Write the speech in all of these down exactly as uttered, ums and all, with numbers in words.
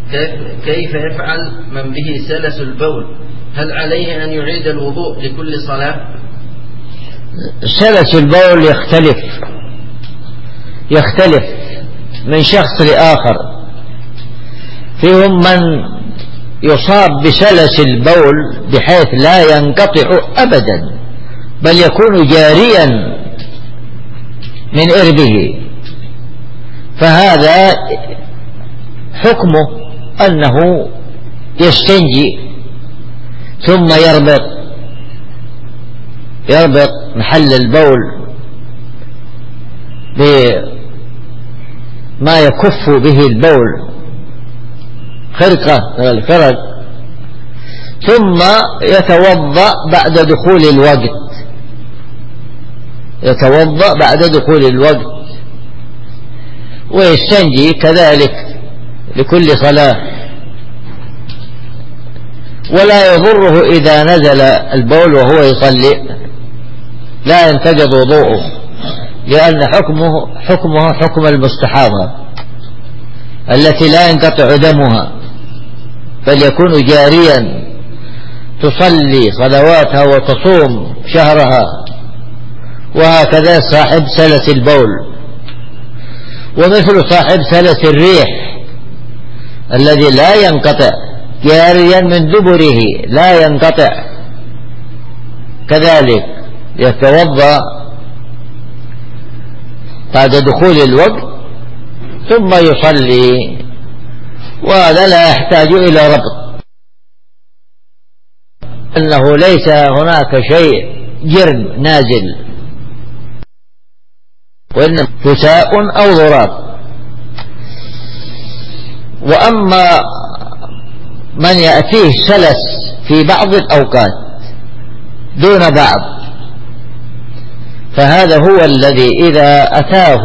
كيف يفعل من به سلس البول؟ هل عليه أن يعيد الوضوء لكل صلاة؟ سلس البول يختلف يختلف من شخص لآخر. فيهم من يصاب بسلس البول بحيث لا ينقطع أبدا بل يكون جاريا من إربه، فهذا حكمه أنه يستنجي ثم يربط يربط محل البول بما يكف به البول، خرقة من الفرج، ثم يتوضأ بعد دخول الوقت يتوضأ بعد دخول الوقت ويستنجي كذلك لكل صلاة. ولا يضره إذا نزل البول وهو يصلي، لا ينتقض وضوءه، لأن حكمه حكمه حكم المستحاضة التي لا ينقطع دمها بل يكون جاريا، تصلي صلواتها وتصوم شهرها. وهكذا صاحب سلس البول، ومثل صاحب سلس الريح الذي لا ينقطع جاريا من دبره لا ينقطع، كذلك يتوضأ بعد دخول الوقت ثم يصلي، وهذا لا يحتاج إلى ربط، أنه ليس هناك شيء جرم نازل، وإنما كساء أو ضراب. وأما من يأتيه سلس في بعض الأوقات دون بعض، فهذا هو الذي إذا أتاه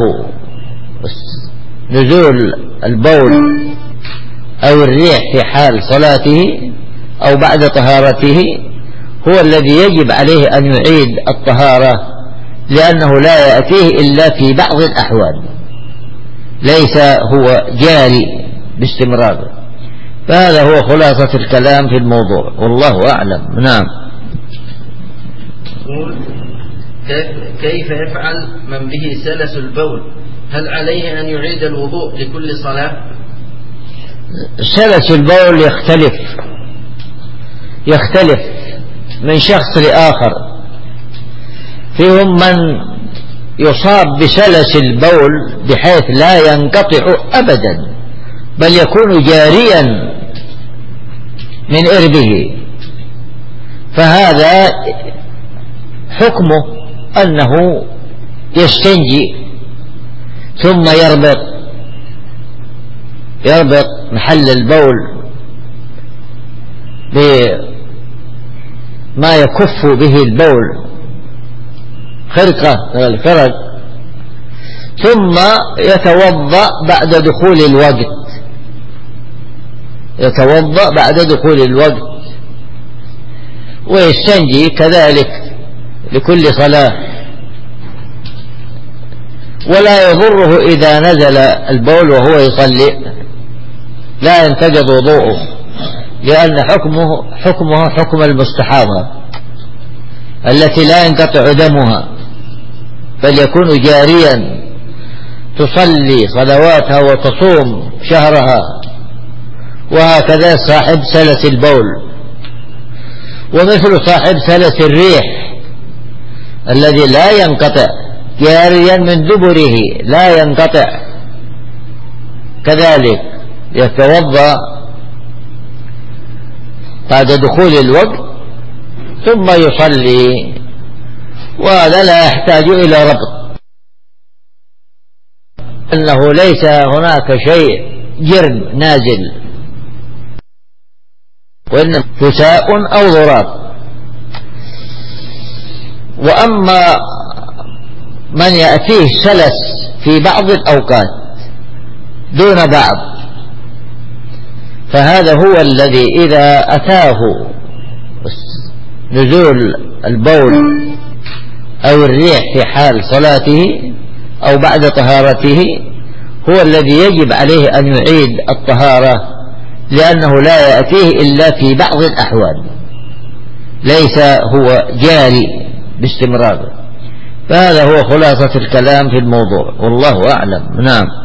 نزول البول أو الريح في حال صلاته أو بعد طهارته هو الذي يجب عليه أن يعيد الطهارة، لأنه لا يأتيه إلا في بعض الأحوال، ليس هو جاري باستمرار. فهذا هو خلاصة الكلام في الموضوع، والله أعلم. نعم. كيف يفعل من به سلس البول؟ هل عليه أن يعيد الوضوء لكل صلاة؟ سلس البول يختلف يختلف من شخص لآخر. فيهم من يصاب بسلس البول بحيث لا ينقطع أبدا بل يكون جاريا من إربه، فهذا حكمه أنه يستنجي ثم يربط يربط محل البول بما يكف به البول، خرقة من الفرج، ثم يتوضأ بعد دخول الوقت يتوضأ بعد دخول الوقت ويستنجي كذلك لكل صلاة. ولا يضره إذا نزل البول وهو يصلي، لا ينتقض وضوءه، لأن حكمه حكمه حكم المستحاضة التي لا ينقطع دمها بل يكون جاريا، تصلي صلواتها وتصوم شهرها. وهكذا صاحب سلس البول، ومثل صاحب سلس الريح الذي لا ينقطع جاريا من دبره لا ينقطع، كذلك يتوضأ بعد دخول الوقت ثم يصلي، وهذا لا يحتاج إلى ربط، أنه ليس هناك شيء جرم نازل، وإنما كساء أو ضراب. وأما من يأتيه سلس في بعض الأوقات دون بعض، فهذا هو الذي إذا أتاه نزول البول أو الريح في حال صلاته أو بعد طهارته هو الذي يجب عليه أن يعيد الطهارة، لأنه لا يأتيه إلا في بعض الأحوال، ليس هو جاري باستمرار. فهذا هو خلاصة الكلام في الموضوع، والله أعلم. نعم.